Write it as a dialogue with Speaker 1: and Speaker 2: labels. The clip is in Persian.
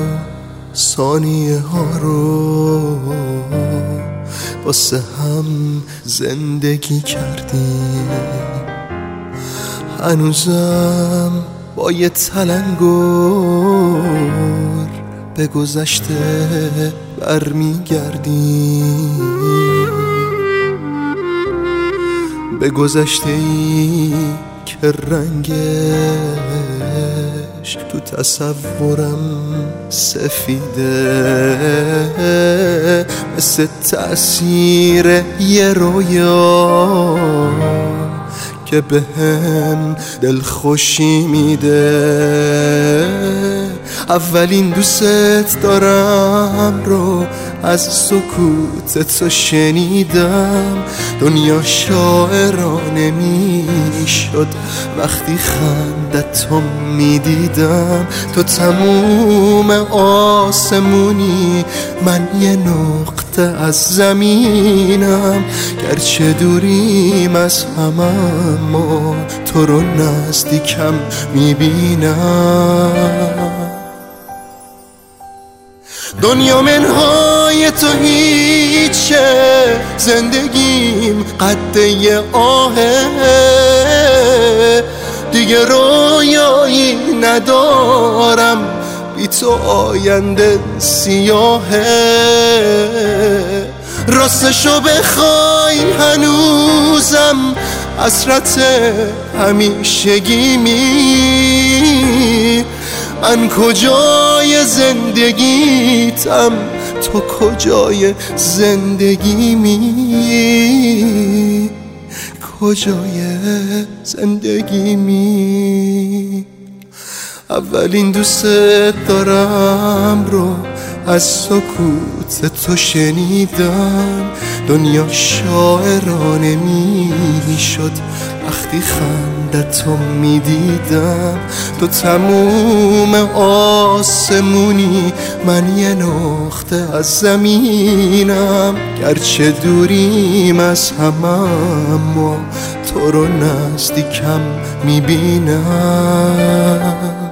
Speaker 1: ثانیه ها رو واسه هم زندگی کردیم. هنوزم با یه تلنگر به گذشته برمیگردیم، به گذشته‌ای که رنگش تو تصورم سفیده، مثل تأثیر یه رویا که به هم دلخوشی میده. اولین دوست دارم رو از سکوت تو شنیدم. دنیا شاعرانه میشد وقتی خندت تو میدیدم. تو تموم آسمونی، من یه نقطه از زمینم. گرچه دوریم از هم اما تو رو نزدیکم میبینم. دنیا منهای تو هیچه، زندگیم قده یه آهه. دیگه رویایی ندارم، بی تو آینده سیاهه. راستشو بخوای هنوزم حسرت همیشگیمی. من کجای زندگیتم، تو کجای زندگیمی، کجای زندگیمی. اولین دوست دارم رو از سکوت تو شنیدم. دنیا شاعرانه میشد وقتی خندت تو میدیدم. تو تموم آسمونی، من یه نقطه از زمینم. گرچه دوریم از هم اما تو رو نزدیکم میبینم.